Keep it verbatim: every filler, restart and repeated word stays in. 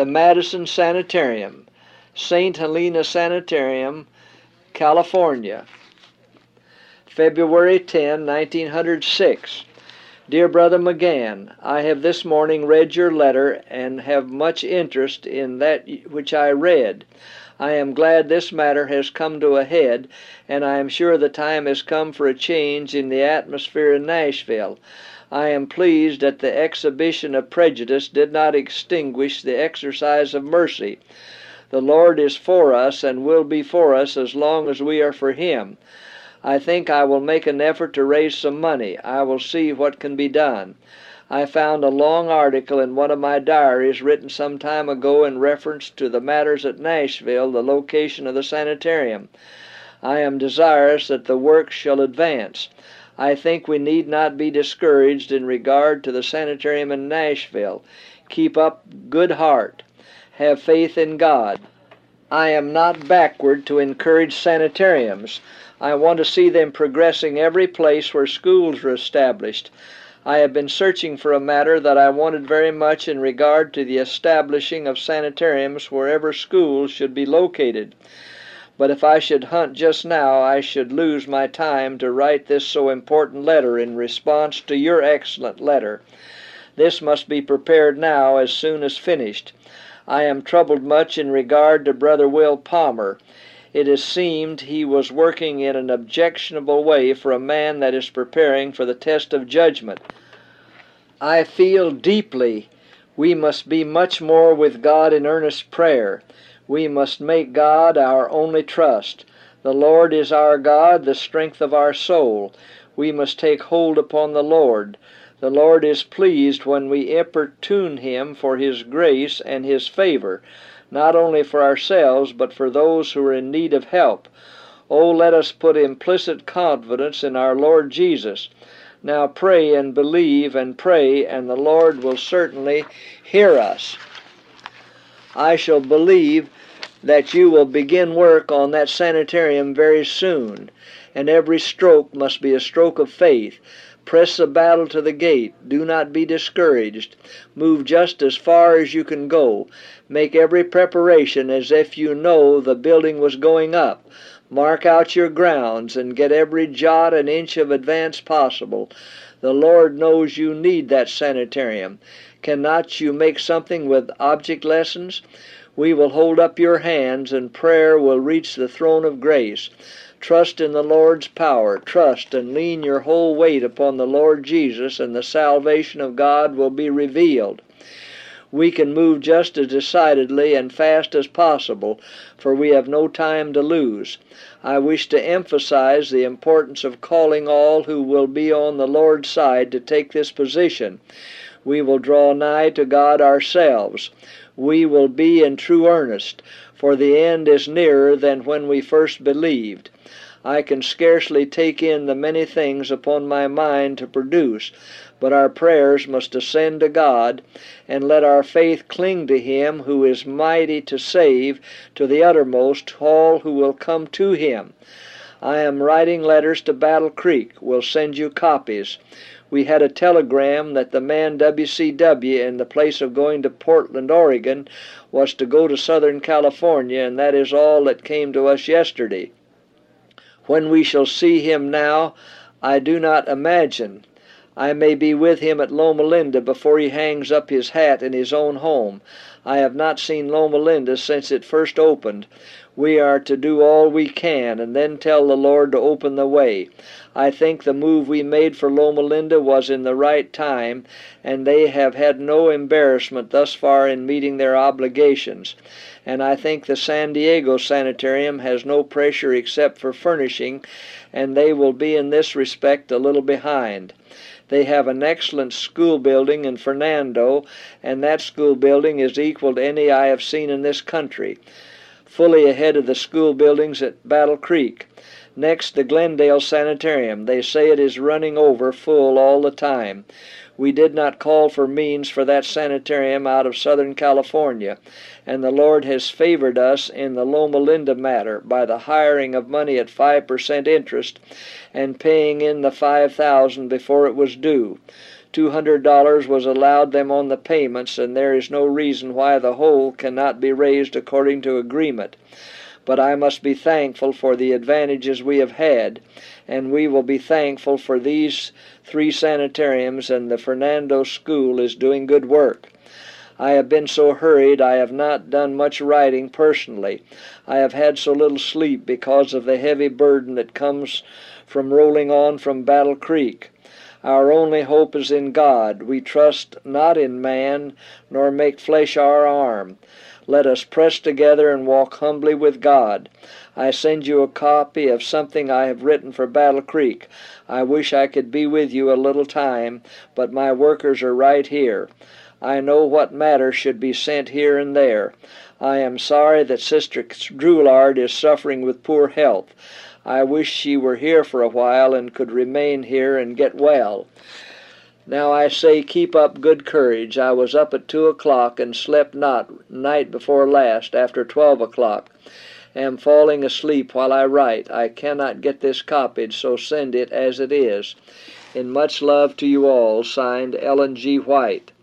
the Madison Sanitarium, Saint Helena Sanitarium, California, February tenth, nineteen oh six. Dear Brother McGann, I have this morning read your letter and have much interest in that which I read. I am glad this matter has come to a head, and I am sure the time has come for a change in the atmosphere in Nashville. I am pleased that the exhibition of prejudice did not extinguish the exercise of mercy. The Lord is for us and will be for us as long as we are for Him. I think I will make an effort to raise some money. I will see what can be done. I found a long article in one of my diaries written some time ago in reference to the matters at Nashville, the location of the sanitarium. I am desirous that the work shall advance. I think we need not be discouraged in regard to the sanitarium in Nashville. Keep up good heart. Have faith in God. I am not backward to encourage sanitariums. I want to see them progressing every place where schools are established. I have been searching for a matter that I wanted very much in regard to the establishing of sanitariums wherever schools should be located. But if I should hunt just now, I should lose my time to write this so important letter in response to your excellent letter. This must be prepared now as soon as finished. I am troubled much in regard to Brother Will Palmer. It has seemed he was working in an objectionable way for a man that is preparing for the test of judgment. I feel deeply we must be much more with God in earnest prayer. We must make God our only trust. The Lord is our God, the strength of our soul. We must take hold upon the Lord. The Lord is pleased when we importune Him for His grace and His favor, not only for ourselves, but for those who are in need of help. Oh, let us put implicit confidence in our Lord Jesus. Now pray and believe and pray, and the Lord will certainly hear us. I shall believe that you will begin work on that sanitarium very soon, and every stroke must be a stroke of faith. Press the battle to the gate. Do not be discouraged. Move just as far as you can go. Make every preparation as if you know the building was going up. Mark out your grounds and get every jot and inch of advance possible. The Lord knows you need that sanitarium. Cannot you make something with object lessons? We will hold up your hands, and prayer will reach the throne of grace. Trust in the Lord's power. Trust and lean your whole weight upon the Lord Jesus, and the salvation of God will be revealed. We can move just as decidedly and fast as possible, for we have no time to lose. I wish to emphasize the importance of calling all who will be on the Lord's side to take this position. We will draw nigh to God ourselves. We will be in true earnest, for the end is nearer than when we first believed. I can scarcely take in the many things upon my mind to produce, but our prayers must ascend to God, and let our faith cling to Him who is mighty to save to the uttermost all who will come to Him. I am writing letters to Battle Creek. Will send you copies. We had a telegram that the man W C W, in the place of going to Portland, Oregon, was to go to Southern California, and that is all that came to us yesterday. When we shall see him now, I do not imagine. I may be with him at Loma Linda before he hangs up his hat in his own home. I have not seen Loma Linda since it first opened. We are to do all we can, and then tell the Lord to open the way. I think the move we made for Loma Linda was in the right time, and they have had no embarrassment thus far in meeting their obligations. And I think the San Diego Sanitarium has no pressure except for furnishing, and they will be in this respect a little behind. They have an excellent school building in Fernando, and that school building is equal to any I have seen in this country, fully ahead of the school buildings at Battle Creek. Next, the Glendale Sanitarium. They say it is running over full all the time. We did not call for means for that sanitarium out of Southern California, and the Lord has favored us in the Loma Linda matter by the hiring of money at five percent interest and paying in the five thousand dollars before it was due. Two hundred dollars was allowed them on the payments, and there is no reason why the whole cannot be raised according to agreement. But I must be thankful for the advantages we have had, and we will be thankful for these three sanitariums, and the Fernando School is doing good work. I have been so hurried I have not done much writing personally. I have had so little sleep because of the heavy burden that comes from rolling on from Battle Creek. Our only hope is in God. We trust not in man, nor make flesh our arm. Let us press together and walk humbly with God. I send you a copy of something I have written for Battle Creek. I wish I could be with you a little time, but my workers are right here. I know what matter should be sent here and there. I am sorry that Sister Droulard is suffering with poor health. I wish she were here for a while and could remain here and get well. Now I say, keep up good courage. I was up at two o'clock and slept not night before last after twelve o'clock. Am falling asleep while I write. I cannot get this copied, so send it as it is. In much love to you all, signed Ellen G. White.